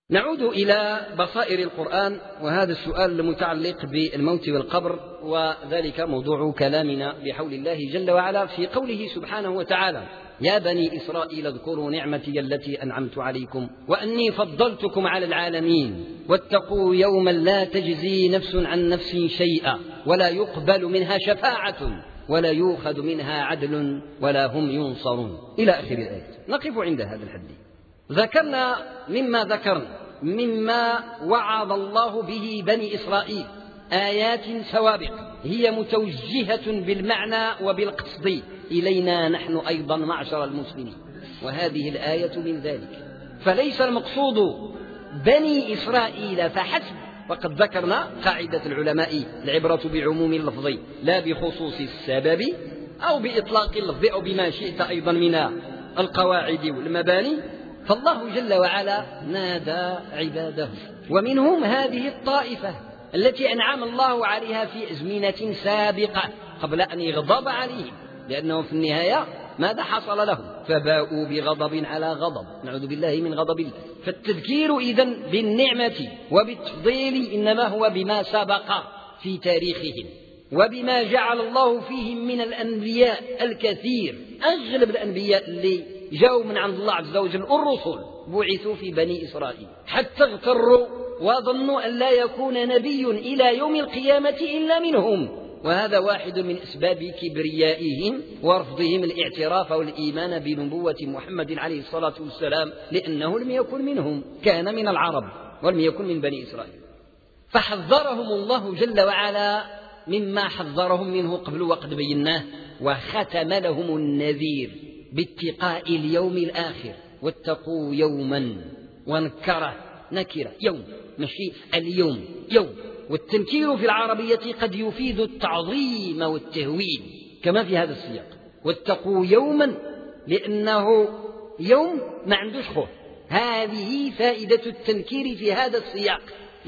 نعود إلى بصائر القرآن، وهذا السؤال المتعلق بالموت والقبر، وذلك موضوع كلامنا بحول الله جل وعلا في قوله سبحانه وتعالى: يا بني إسرائيل اذكروا نعمتي التي أنعمت عليكم وأني فضلتكم على العالمين واتقوا يوما لا تجزي نفس عن نفس شيئا ولا يقبل منها شفاعة ولا يؤخذ منها عدل ولا هم ينصرون، إلى آخر الآية. نقف عند هذا الحد. ذكرنا مما وعظ الله به بني إسرائيل آيات سوابق هي متوجهة بالمعنى وبالقصد إلينا نحن أيضا معشر المسلمين، وهذه الآية من ذلك. فليس المقصود بني إسرائيل فحسب، وقد ذكرنا قاعدة العلماء: العبرة بعموم اللفظ لا بخصوص السبب، أو بإطلاق اللفظ، أو بما شئت أيضا من القواعد والمباني. فالله جل وعلا نادى عباده، ومنهم هذه الطائفة التي أنعم الله عليها في أزمنة سابقة قبل أن يغضب عليهم، لأنه في النهاية ماذا حصل لهم؟ فباءوا بغضب على غضب، نعوذ بالله من غضب الله. فالتذكير إذن بالنعمة وبالتفضيل إنما هو بما سبق في تاريخهم، وبما جعل الله فيهم من الأنبياء الكثير. أغلب الأنبياء اللي جاءوا من عند الله عز وجل الرسل بعثوا في بني إسرائيل، حتى اغتروا وظنوا أن لا يكون نبي إلى يوم القيامة إلا منهم، وهذا واحد من أسباب كبريائهم ورفضهم الاعتراف والإيمان بنبوة محمد عليه الصلاة والسلام، لأنه لم يكن منهم، كان من العرب ولم يكن من بني إسرائيل. فحذرهم الله جل وعلا مما حذرهم منه قبل وقد بيناه، وختم لهم النذير باتقاء اليوم الآخر: واتقوا يوما، ونكره نكره يوم، ماشي اليوم، يوم. والتنكير في العربية قد يفيد التعظيم والتهويل كما في هذا السياق: واتقوا يوما، لأنه يوم ما عندوش خوف. هذه فائدة التنكير في هذا السياق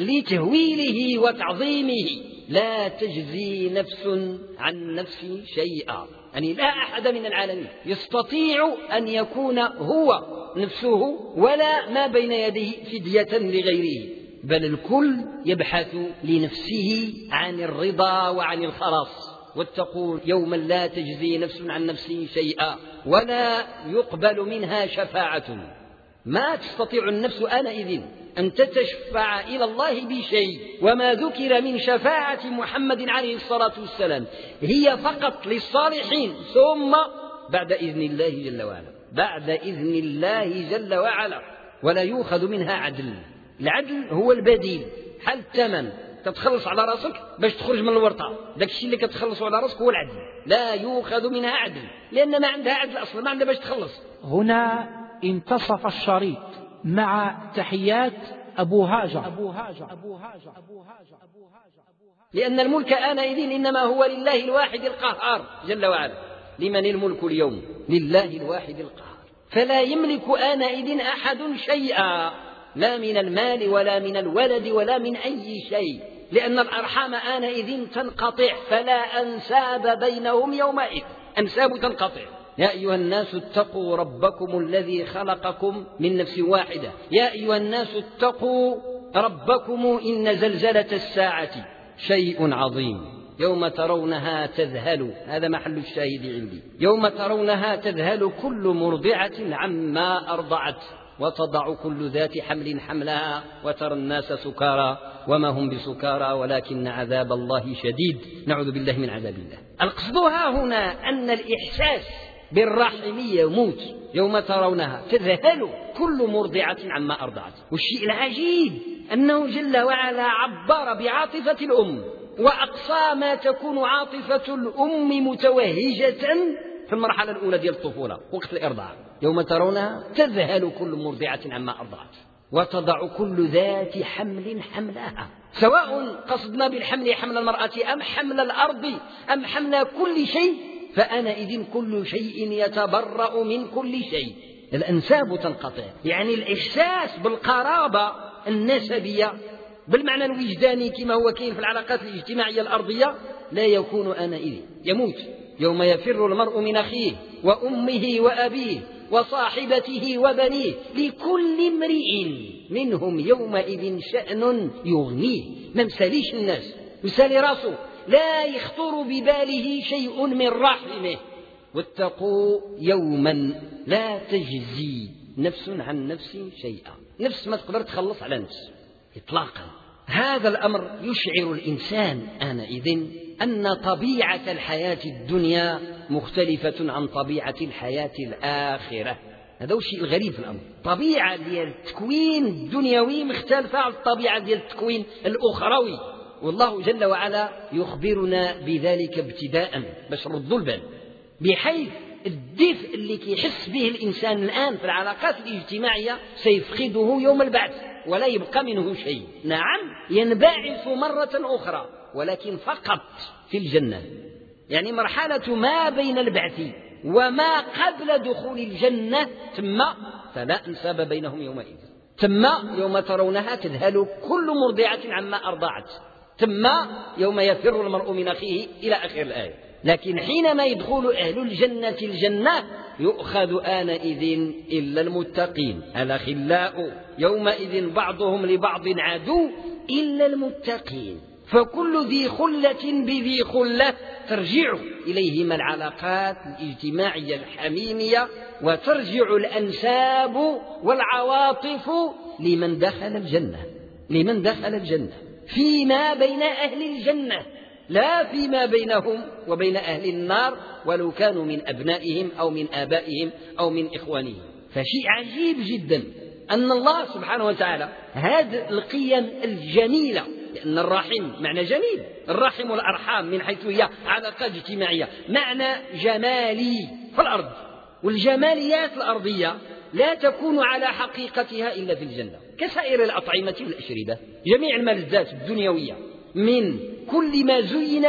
لتهويله وتعظيمه. لا تجزي نفس عن نفس شيئا، يعني لا أحد من العالمين يستطيع أن يكون هو نفسه ولا ما بين يديه فدية لغيره، بل الكل يبحث لنفسه عن الرضا وعن الخلاص. واتقوا يوما لا تجزي نفس عن نفس شيئا ولا يقبل منها شفاعة. ما تستطيع النفس آنئذ أن تتشفع إلى الله بشيء، وما ذكر من شفاعة محمد عليه الصلاة والسلام هي فقط للصالحين، ثم بعد إذن الله جل وعلا، بعد إذن الله جل وعلا، ولا يؤخذ منها عدل. العدل هو البديل، حل الثمن تتخلص على رأسك باش تخرج من الورطة، داك الشيء اللي كتخلص على رأسك هو العدل. لا يؤخذ منها عدل، لأن ما عندها عدل أصلا، ما عندها باش تخلص. هنا انتصف الشريط مع تحيات أبو هاجر. لأن الملك آنئذ إنما هو لله الواحد القهار جل وعلا. لمن الملك اليوم؟ لله الواحد القهار. فلا يملك آنئذ أحد شيئا، لا من المال ولا من الولد ولا من أي شيء، لأن الأرحام آنئذ تنقطع، فلا أنساب بينهم يومئذ، أنساب تنقطع. يا أيها الناس اتقوا ربكم الذي خلقكم من نفس واحدة، يا أيها الناس اتقوا ربكم إن زلزلة الساعة شيء عظيم، يوم ترونها تذهل، هذا محل الشاهد عندي، يوم ترونها تذهل كل مرضعة عما أرضعت وتضع كل ذات حمل حملها وترى الناس سكارى وما هم بسكارى ولكن عذاب الله شديد، نعوذ بالله من عذاب الله. القصد ها هنا أن الإحساس بالرحم يموت، يوم ترونها تذهل كل مرضعة عما أرضعت. والشيء العجيب أنه جل وعلا عبر بعاطفة الأم، وأقصى ما تكون عاطفة الأم متوهجة في المرحلة الأولى ديال الطفولة وقت الإرضاع. يوم ترونها تذهل كل مرضعة عما أرضعت وتضع كل ذات حمل حملها، سواء قصدنا بالحمل حمل المرأة أم حمل الأرض أم حمل كل شيء، فآنئذ كل شيء يتبرأ من كل شيء، الأنساب تنقطع. يعني الإحساس بالقرابة النسبية بالمعنى الوجداني كما هو كاين في العلاقات الاجتماعية الأرضية لا يكون آنئذ، يموت. يوم يفر المرء من أخيه وأمه وأبيه وصاحبته وبنيه لكل امرئ منهم يومئذ شأن يغنيه، ما مساليش الناس، مسالي راسه، لا يخطر بباله شيء من رحمه. واتقوا يوما لا تجزي نفس عن نفس شيئا، نفس ما تقدر تخلص على نفس إطلاقا. هذا الأمر يشعر الإنسان آنئذ أن طبيعة الحياة الدنيا مختلفة عن طبيعة الحياة الآخرة. هذا هو الشيء الغريب في الأمر، طبيعة ديال التكوين الدنيوي مختلفة عن الطبيعة ديال التكوين الأخروي، والله جل وعلا يخبرنا بذلك ابتداء باش نردوا البال، بحيث الدفء اللي كيحس به الإنسان الآن في العلاقات الاجتماعية سيفقده يوم البعث ولا يبقى منه شيء. نعم ينبعث مرة أخرى، ولكن فقط في الجنة، يعني مرحلة ما بين البعث وما قبل دخول الجنة، ثم فلا أنساب بينهم يومئذ، ثم يوم ترونها تذهل كل مرضعة عما أرضعت، ثم يوم يفر المرء من أخيه إلى آخر الآية. لكن حينما يدخل أهل الجنة الجنة يؤخذ آنئذ إلا المتقين، الأخلاء يومئذ بعضهم لبعض عدو إلا المتقين، فكل ذي خلة بذي خلة ترجع إليهما العلاقات الاجتماعية الحميمية، وترجع الأنساب والعواطف لمن دخل الجنة، لمن دخل الجنة فيما بين أهل الجنة، لا فيما بينهم وبين أهل النار ولو كانوا من أبنائهم أو من آبائهم أو من إخوانهم. فشيء عجيب جدا أن الله سبحانه وتعالى هذه القيم الجميلة، لأن الرحم معنى جميل، الرحم والأرحام من حيث هي علاقات اجتماعية معنى جمالي في الأرض، والجماليات الأرضية لا تكون على حقيقتها إلا في الجنة، كسائر الأطعمة والأشربة، جميع الملذات الدنيوية من كل ما زين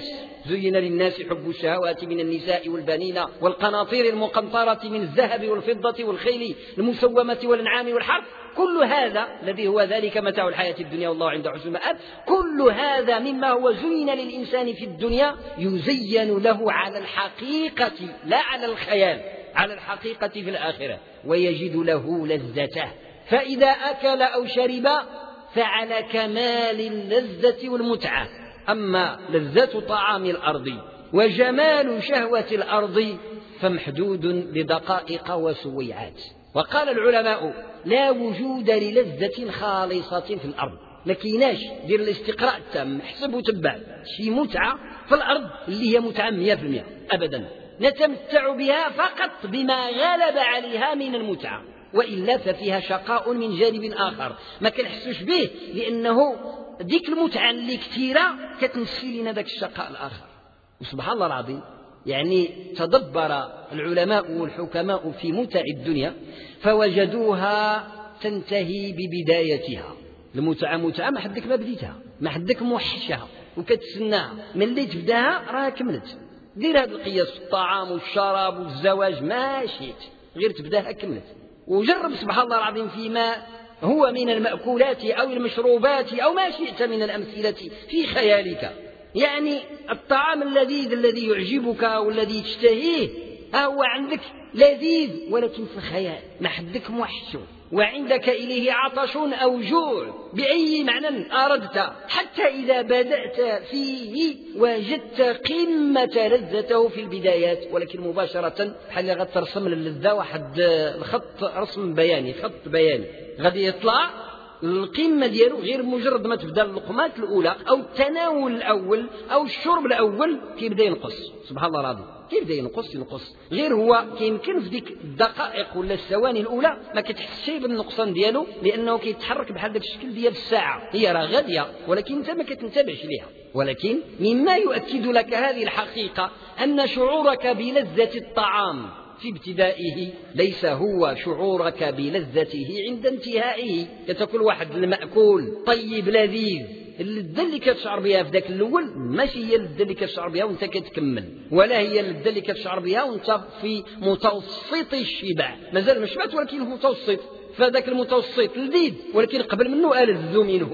للناس حب الشهوات من النساء والبنين والقناطير المقنطرة من الذهب والفضة والخيل المسومة والأنعام والحرث، كل هذا الذي هو ذلك متاع الحياة الدنيا والله عند حسن المآب، كل هذا مما هو زين للإنسان في الدنيا يزين له على الحقيقة لا على الخيال، على الحقيقة في الآخرة، ويجد له لذته، فإذا أكل أو شرب فعلى كمال اللذة والمتعة. أما لذة طعام الأرض وجمال شهوة الأرض فمحدود بدقائق وسويعات. وقال العلماء لا وجود للذة خالصة في الأرض، ما كيناش دير الاستقراء التام حسب وتبع شي متعة في الأرض اللي هي متعة 100% أبدا، نتمتع بها فقط بما غلب عليها من المتعة، وإلا ففيها شقاء من جانب آخر ما كنحسوش به، لأنه ديك المتعة اللي كثيرة كتنسي لنا ذاك الشقاء الآخر. وسبحان الله العظيم، يعني تدبر العلماء والحكماء في متع الدنيا فوجدوها تنتهي ببدايتها. المتعة متعة ما حدك ما بديتها، ما حدك موحشها وكتسناها، من اللي تبداها راها كملت. دير هذا القياس في الطعام والشراب والزواج، ما شئت غير تبداها كملت. وجرب سبحان الله العظيم فيما هو من المأكولات أو المشروبات أو ما شئت من الأمثلة في خيالك، يعني الطعام اللذيذ الذي يعجبك والذي تشتهيه هو عندك لذيذ ولكن في الخيال، ما حدك موحش، وعندك إليه عطش أو جوع بأي معنى أردت، حتى إذا بدأت فيه وجدت قمة لذته في البدايات، ولكن مباشرة حال غد ترسم للذة واحد الخط رسم بياني، خط بياني غادي يطلع القمة ديالو غير مجرد ما تبدا اللقمات الأولى أو التناول الأول أو الشرب الأول كيبدا ينقص. سبحان الله العظيم كيبدا ينقص غير هو كيمكن في ديك الدقائق ولا الثواني الأولى ما كتحسش بالنقصان ديالو، لأنه كيتحرك بحال داك الشكل ديال الساعة، هي راه غادية ولكن أنت ما كتنتبهش ليها. ولكن مما يؤكد لك هذه الحقيقة أن شعورك بلذة الطعام في ابتدائه ليس هو شعورك بلذته عند انتهائه. كتاكل واحد المأكول طيب لذيذ، اللذة اللي كتشعر بها في ذاك الأول ماشي هي اللذة اللي كتشعر بها وانت كتكمل، ولا هي اللذة اللي كتشعر بها وانت في متوسط الشبع، مازال ما شبعت ولكن متوسط، فذاك المتوسط لذيذ ولكن قبل منه ألذ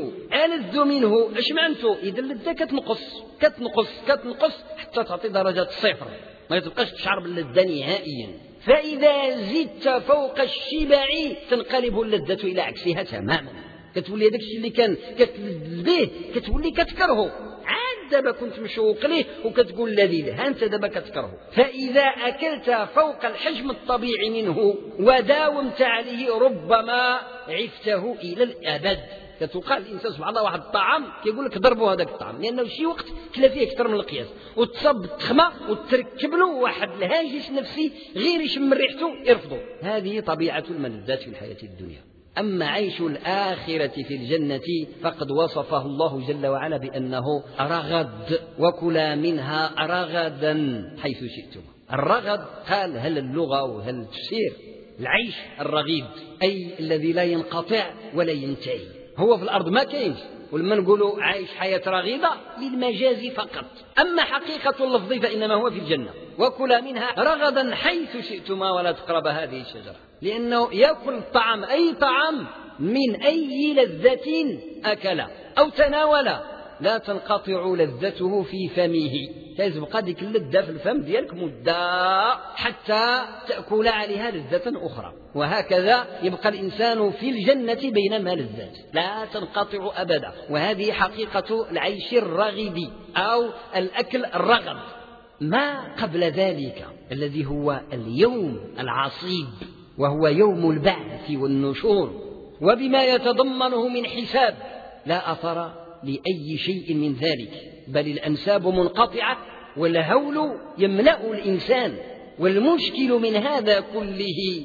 منه اش معناتو؟ إذا اللذة كتنقص حتى تعطي درجة صفر، ما تبقاش تشعر باللذة نهائيا. فإذا زدت فوق الشبع تنقلب اللذة إلى عكسها تماما، كتولي هذاك الشيء اللي كان كتلذ به كتولي كتكرهه. عاد دابا كنت مشوق ليه وكتقول لذيذ، ها أنت دابا كتكرهه. فإذا أكلت فوق الحجم الطبيعي منه وداومت عليه ربما عفته إلى الأبد. كتوقع الإنسان سبحان الله واحد الطعام كيقول لك ضربوا هذاك الطعام، لأنه شي وقت كلا فيه أكثر من القياس وتصب التخمة وتركب له واحد الهاجس نفسي غير يشم ريحته يرفضه. هذه طبيعة الملذات في الحياة الدنيا. أما عيش الآخرة في الجنة فقد وصفه الله جل وعلا بأنه رغد، وكلا منها رغدا حيث شئتم. الرغد قال هل اللغة وهل التفسير العيش الرغيد أي الذي لا ينقطع ولا ينتهي. هو في الأرض ما كاينش، ولما نقولوا عايش حياة رغيدة للمجاز فقط، أما حقيقة اللفظ فإنما هو في الجنة. وكلا منها رغدا حيث شئتما ولا تقرب هذه الشجرة، لأنه يأكل الطعام أي طعام من أي لذة أكل أو تناول لا تنقطع لذته في فمه، تبقى ديك اللذة في الفم ديالك مدة حتى تأكل عليها لذة أخرى. وهكذا يبقى الإنسان في الجنة بينما لذات لا تنقطع أبدا. وهذه حقيقة العيش الرغد أو الأكل الرغد. ما قبل ذلك الذي هو اليوم العصيب وهو يوم البعث والنشور وبما يتضمنه من حساب لا أثر لأي شيء من ذلك، بل الأنساب منقطعة والهول يملأ الإنسان. والمشكل من هذا كله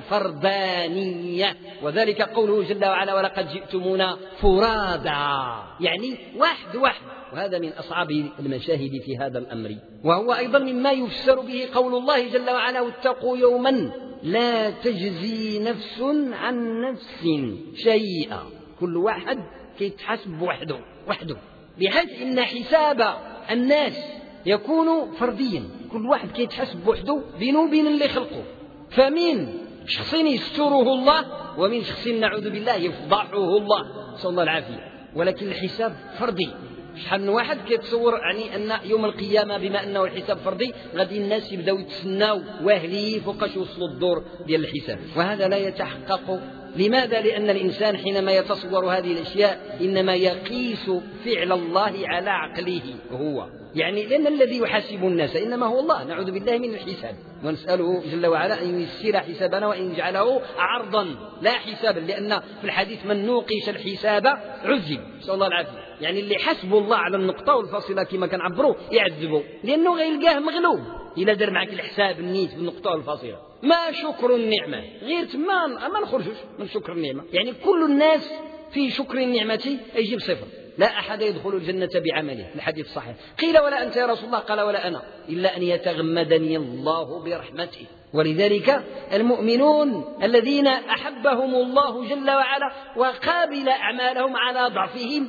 الفردانية، وذلك قوله جل وعلا ولقد جئتمونا فرادا، يعني واحد واحد. وهذا من أصعب المشاهد في هذا الأمر، وهو أيضا مما يفسر به قول الله جل وعلا واتقوا يوما لا تجزي نفس عن نفس شيئا. كل واحد كيتحاسب وحده بحيث إن حساب الناس يكون فرديا، كل واحد كيتحاسب وحده بينه وبين اللي خلقه. فمن شخص يستره الله ومن شخص نعوذ بالله يفضحه الله، نسأل الله العافية. ولكن الحساب فردي. شحال من واحد كيتصور يعني أن يوم القيامة بما أنه الحساب فردي غادي الناس يبداو يتسناو واهلي فوقاش يوصلوا الدور ديال الحساب، وهذا لا يتحقق. لماذا؟ لأن الإنسان حينما يتصور هذه الأشياء إنما يقيس فعل الله على عقله هو، يعني لأن الذي يحاسب الناس إنما هو الله، نعوذ بالله من الحساب، ونسأله جل وعلا أن ييسر حسابنا وأن يجعله عرضا لا حسابا، لأن في الحديث من نوقش الحساب عذب، نسأل الله العافية. يعني اللي حسب الله على النقطة والفاصلة كما كنعبروا يعذبه، لأنه غيلقاه مغلوب إلا دار معك الحساب النيت بالنقطة والفاصلة. ما شكر النعمة غير تما ما نخرجوش من شكر النعمة، يعني كل الناس في شكر النعمة يجيب صفر. لا أحد يدخل الجنة بعمله، الحديث الصحيح. قيل ولا أنت يا رسول الله؟ قال ولا أنا، إلا أن يتغمدني الله برحمته. ولذلك المؤمنون الذين أحبهم الله جل وعلا وقابل أعمالهم على ضعفهم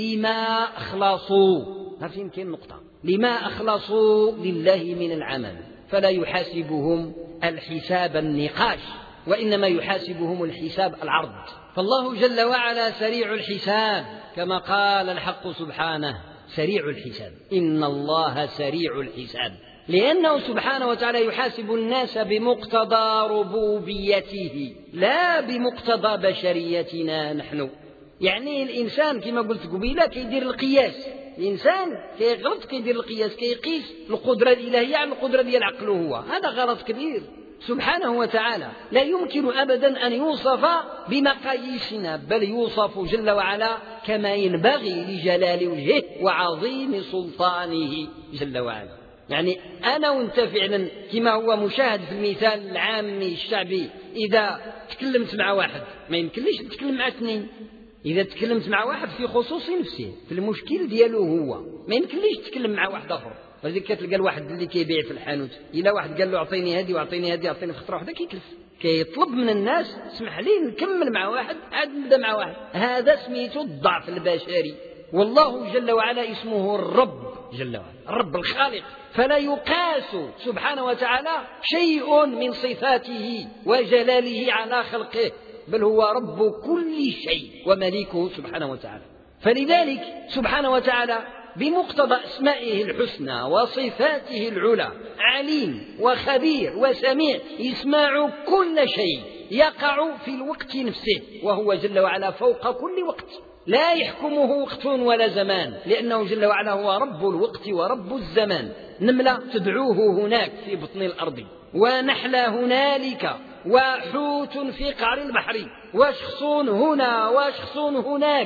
لما أخلصوا، هذه يمكن نقطة، لما أخلصوا لله من العمل، فلا يحاسبهم الحساب النقاش، وإنما يحاسبهم الحساب العرض. فالله جل وعلا سريع الحساب، كما قال الحق سبحانه سريع الحساب، إن الله سريع الحساب، لأنه سبحانه وتعالى يحاسب الناس بمقتضى ربوبيته لا بمقتضى بشريتنا نحن. يعني الإنسان كما قلت قبيلة كيدير القياس، الإنسان كيغلط كيدير القياس، كيقيس القدرة الإلهية على القدرة ديال عقله هو، هذا غلط كبير. سبحانه وتعالى لا يمكن أبدا أن يوصف بمقاييسنا، بل يوصف جل وعلا كما ينبغي لجلال وجهه وعظيم سلطانه جل وعلا. يعني أنا وأنت فعلا كما هو مشاهد في المثال العامي الشعبي، إذا تكلمت مع واحد ما يمكنليش تتكلم مع اثنين. إذا تكلمت مع واحد في خصوص نفسه في المشكل دياله هو ما يمكنليش تتكلم مع واحد آخر. ولذلك كتلقى الواحد اللي كيبيع في الحانوت إلا واحد قال له أعطيني هذه وأعطيني هذه أعطيني في خطرة واحدة كيكلف، كيطلب من الناس اسمح لي نكمل مع واحد عاد نبدا مع واحد. هذا سميته الضعف البشري. والله جل وعلا اسمه الرب جل وعلا، الرب الخالق، فلا يقاس سبحانه وتعالى شيء من صفاته وجلاله على خلقه، بل هو رب كل شيء ومليكه سبحانه وتعالى. فلذلك سبحانه وتعالى بمقتضى أسمائه الحسنى وصفاته العلى عليم وخبير وسميع، يسمع كل شيء يقع في الوقت نفسه، وهو جل وعلا فوق كل وقت لا يحكمه وقت ولا زمان، لأنه جل وعلا هو رب الوقت ورب الزمان. نملة تدعوه هناك في بطن الأرض، ونحلة هنالك، وحوت في قعر البحر، وشخص هنا وشخص هناك،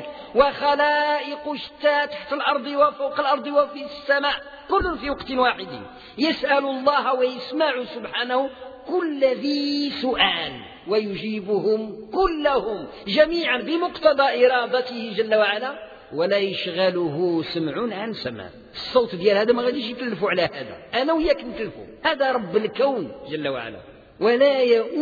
وخلائق شتى تحت الأرض وفوق الأرض وفي السماء، كل في وقت واحد يسأل الله ويسمع سبحانه كل ذي سؤال، ويجيبهم كلهم جميعا بمقتضى إرادته جل وعلا، ولا يشغله سمع عن سمع. الصوت ديال هذا ما غاديش يكلفوا على هذا، أنا وياك نكلفوا، هذا رب الكون جل وعلا، ولا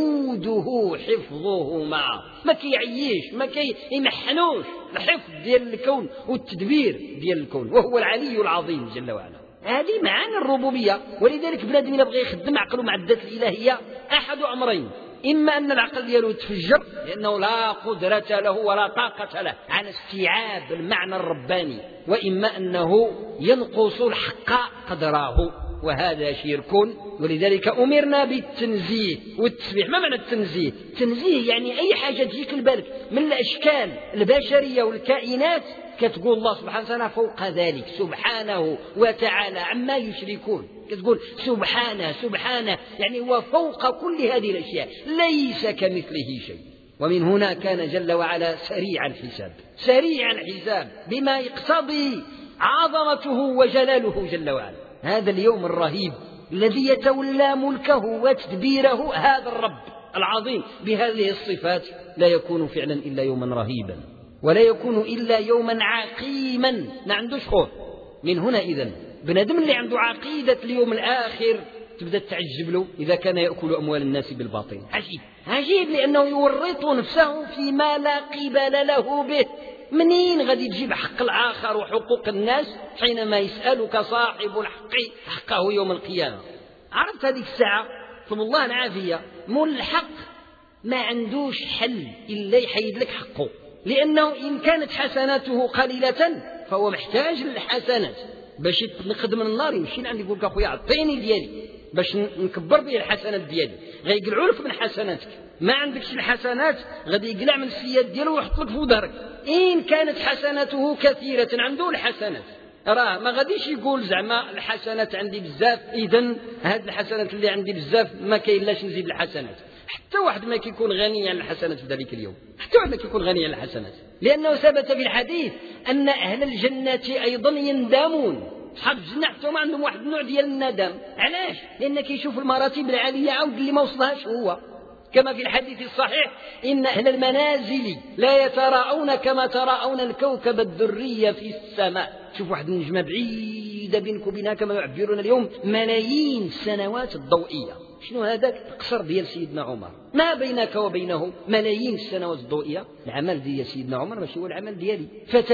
يؤوده حفظهما، ما كيعيش ما كيمحنوش الحفظ ديال الكون والتدبير ديال الكون، وهو العلي العظيم جل وعلا. هذه معاني الربوبية. ولذلك بنادم إلا بغى يخدم عقله مع الذات الإلهية أحد أمرين: إما أن العقل ديالو يتفجر لأنه لا قدرة له ولا طاقة له على استيعاب المعنى الرباني، وإما أنه ينقص الحق قدره، وهذا شرك. ولذلك أمرنا بالتنزيه والتسبيح. ما معنى التنزيه؟ التنزيه يعني أي حاجة تجيك لبالك من الأشكال البشرية والكائنات كتقول الله سبحانه وتعالى فوق ذلك سبحانه وتعالى عما يشركون، كتقول سبحانه سبحانه، يعني هو فوق كل هذه الأشياء، ليس كمثله شيء. ومن هنا كان جل وعلا سريع الحساب، سريع الحساب بما يقتضي عظمته وجلاله جل وعلا. هذا اليوم الرهيب الذي يتولى ملكه وتدبيره هذا الرب العظيم بهذه الصفات لا يكون فعلا إلا يوما رهيبا، ولا يكون إلا يوما عقيما ما عندوش خوف. من هنا إذن بنادم اللي عنده عقيدة اليوم الآخر تبدأ تعجب له إذا كان يأكل أموال الناس بالباطل. عجيب عجيب، لأنه يورط نفسه فيما لا قبل له به. منين غادي تجيب حق الآخر وحقوق الناس حينما يسألك صاحب الحق حقه يوم القيامة؟ عرفت هذه الساعة طب الله العافية، مول الحق ما عندوش حل إلا يحيد لك حقه، لأنه إن كانت حسناته قليلة فهو محتاج للحسنات باش ينقذ من النار. يمشي لعندي يقول لك أخويا عطيني ديالي باش نكبر به الحسنات ديالي، غيقلعوا لك من حسناتك. ما عندكش الحسنات غادي يقلع من السياد ديالو ويحط لك في ظهرك. إن كانت حسناته كثيرة عنده الحسنات، راه ما غاديش يقول زعما الحسنات عندي بزاف إذن هاد الحسنات اللي عندي بزاف ما كاينلاش نزيد الحسنات. حتى واحد ما كيكون غني عن الحسنات في ذلك اليوم، حتى واحد ما كيكون غني عن الحسنات، لأنه ثبت في الحديث أن أهل الجنة أيضا يندمون. أصحاب الجنة حتى ما عندهم واحد النوع ديال الندم. علاش؟ لأن كيشوف المراتب العالية عاود اللي ما وصلهاش هو، كما في الحديث الصحيح إن أهل المنازل لا يتراءون كما تراءون الكوكب الدري في السماء. شوف واحد النجمة بعيدة بينك وبينها كما يعبرون اليوم ملايين السنوات الضوئية. شنو هذاك؟ القصر ديال سيدنا عمر، ما بينك وبينه ملايين السنوات الضوئية. العمل ديال سيدنا عمر ماشي هو العمل ديالي.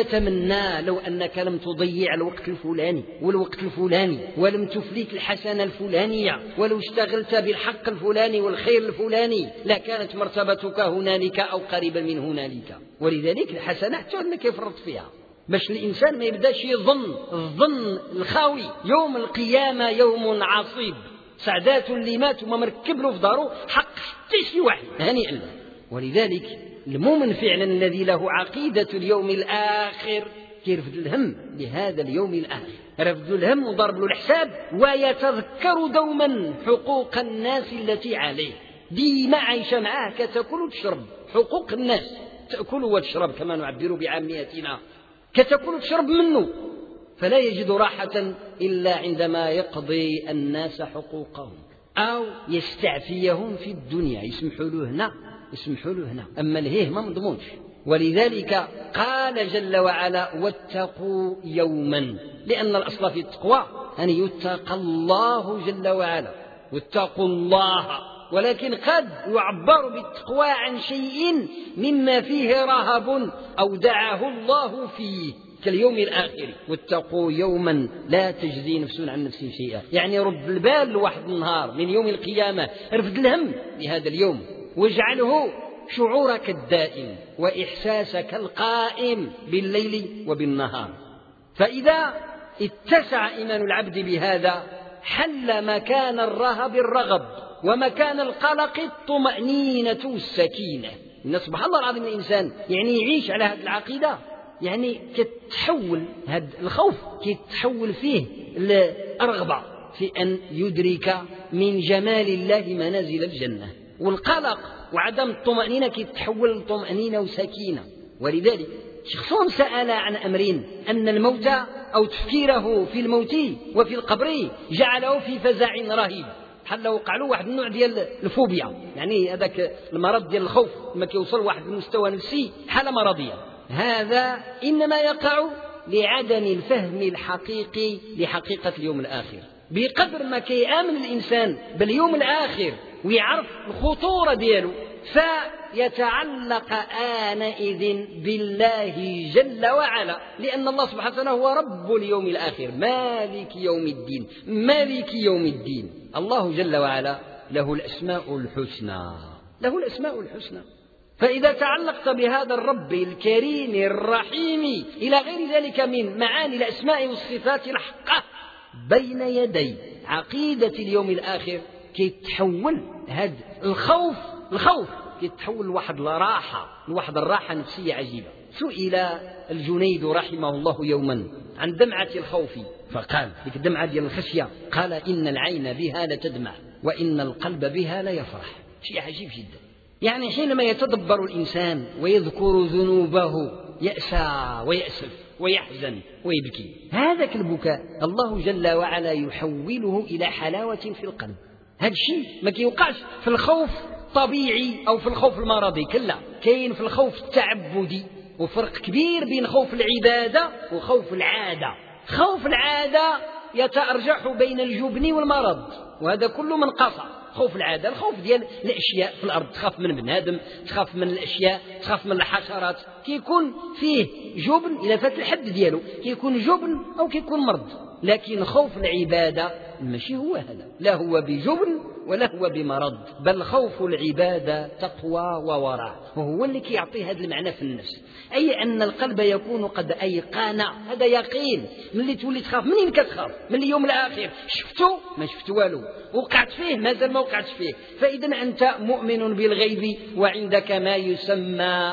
فتتمنى لو أنك لم تضيع الوقت الفلاني والوقت الفلاني، ولم تفلت الحسنة الفلانية، ولو اشتغلت بالحق الفلاني والخير الفلاني لكانت مرتبتك هنالك أو قريبا من هنالك. ولذلك الحسنة حتى ما كيفرط فيها باش الإنسان ما يبداش يظن الظن الخاوي. يوم القيامة يوم عصيب، سعدات اللي مات وما مركب له في داره حق حتى شي واحد هنيئا له. ولذلك المؤمن فعلا الذي له عقيدة اليوم الآخر كيرفد الهم لهذا اليوم الآخر، رفد الهم وضرب له الحساب، ويتذكر دوما حقوق الناس التي عليه. ديما عايشة معاه كتأكل وتشرب حقوق الناس، تأكل وتشرب كما نعبر بعاميتنا، كتأكل وتشرب منه، فلا يجد راحة إلا عندما يقضي الناس حقوقهم أو يستعفيهم في الدنيا. يسمحوا له هنا يسمحوا له هنا، أما الهيه ما مضمونش. ولذلك قال جل وعلا واتقوا يوما، لأن الأصل في التقوى أن يتقى الله جل وعلا، واتقوا الله. ولكن قد يعبر بالتقوى عن شيء مما فيه رهب أودعه الله فيه كاليوم الآخر. واتقوا يوما لا تجزي نفس عن نفس شيئا، يعني رد البال لواحد النهار من يوم القيامة، رفد الهم لهذا اليوم، واجعله شعورك الدائم وإحساسك القائم بالليل وبالنهار. فإذا اتسع إيمان العبد بهذا حل مكان الرهب الرغب، ومكان القلق الطمأنينة والسكينة. سبحان الله العظيم، الإنسان يعني يعيش على هذه العقيدة يعني كتحول هذا الخوف كيتحول فيه الرغبة في أن يدرك من جمال الله منازل الجنة، والقلق وعدم الطمأنينة كيتحول لطمأنينة وسكينة. ولذلك شخص سأل عن أمرين: أن الموت أو تفكيره في الموت وفي القبر جعله في فزع رهيب، بحال لو وقع له واحد النوع ديال الفوبيا، يعني هذاك المرض ديال الخوف لما كيوصل واحد المستوى نفسي حالة مرضية. هذا إنما يقع لعدم الفهم الحقيقي لحقيقة اليوم الآخر. بقدر ما كيآمن الإنسان باليوم الآخر ويعرف الخطورة دياله فيتعلق آنئذ بالله جل وعلا، لأن الله سبحانه وتعالى هو رب اليوم الآخر، مالك يوم الدين، مالك يوم الدين. الله جل وعلا له الأسماء الحسنى، له الأسماء الحسنى. فإذا تعلقت بهذا الرب الكريم الرحيم إلى غير ذلك من معاني الأسماء والصفات الحقة بين يدي عقيدة اليوم الآخر كيتحول هذا الخوف كيتحول لواحد الراحة نفسية عجيبة. سئل الجنيد رحمه الله يوما عن دمعة الخوف فقال: ديك الدمعة ديال الخشية، قال: إن العين بها لتدمع وإن القلب بها ليفرح. شيء عجيب جدا. يعني حينما يتدبر الإنسان ويذكر ذنوبه يأسى ويأسف ويحزن ويبكي، هذاك البكاء الله جل وعلا يحوله إلى حلاوة في القلب. هذا الشيء ما كيوقعش في الخوف طبيعي أو في الخوف المرضي، كلا كاين في الخوف التعبدي، وفرق كبير بين خوف العبادة وخوف العادة. خوف العادة يتأرجح بين الجبن والمرض، وهذا كله من قصى. خوف العادة الخوف ديال الأشياء في الأرض، تخاف من بنادم، تخاف من الأشياء، تخاف من الحشرات، كيكون فيه جبن إلى فات الحد دياله، كيكون جبن أو كيكون مرض. لكن خوف العبادة ماشي هو هذا، لا هو بجبن ولا هو بمرض، بل خوف العبادة تقوى وورع، وهو اللي كيعطي هذا المعنى في النفس، أي أن القلب يكون قد أيقن. هذا يقين. من اللي تولي تخاف، منين كتخاف؟ من اليوم الآخر. شفتو ما شفت والو، وقعت فيه مازال ما وقعت فيه. فإذا أنت مؤمن بالغيب وعندك ما يسمى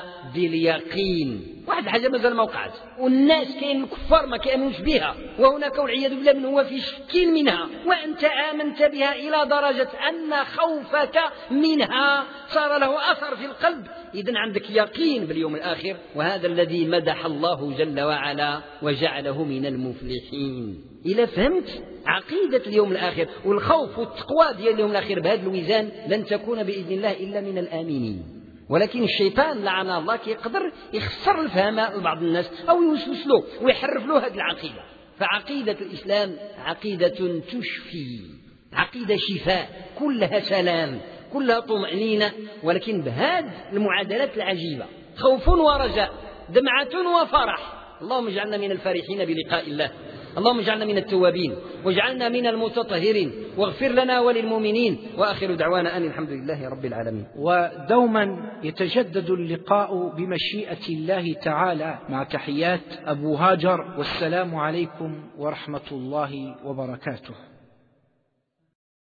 باليقين. واحد حاجة مازال ما وقعت، والناس كاين الكفار ما كيأمنوش بها، وهناك والعياذ بالله من هو في شك منها، وأنت آمنت بها إلى درجة أن خوفك منها صار له أثر في القلب. إذن عندك يقين باليوم الآخر، وهذا الذي مدح الله جل وعلا وجعله من المفلحين. إذا فهمت عقيدة اليوم الآخر والخوف والتقوى ديال اليوم الآخر بهذا الوزان لن تكون بإذن الله إلا من الآمنين. ولكن الشيطان لعن الله يقدر يخسر الفهم لبعض الناس أو يوسوس له ويحرف له هذه العقيدة. فعقيدة الإسلام عقيدة تشفي، عقيدة شفاء، كلها سلام، كلها طمأنينة، ولكن بهذه المعادلات العجيبة: خوف ورجاء، دمعة وفرح. اللهم اجعلنا من الفرحين بلقاء الله، اللهم اجعلنا من التوابين، واجعلنا من المتطهرين، واغفر لنا وللمؤمنين. وآخر دعوانا أن الحمد لله رب العالمين. ودوما يتجدد اللقاء بمشيئة الله تعالى، مع تحيات أبو هاجر، والسلام عليكم ورحمة الله وبركاته.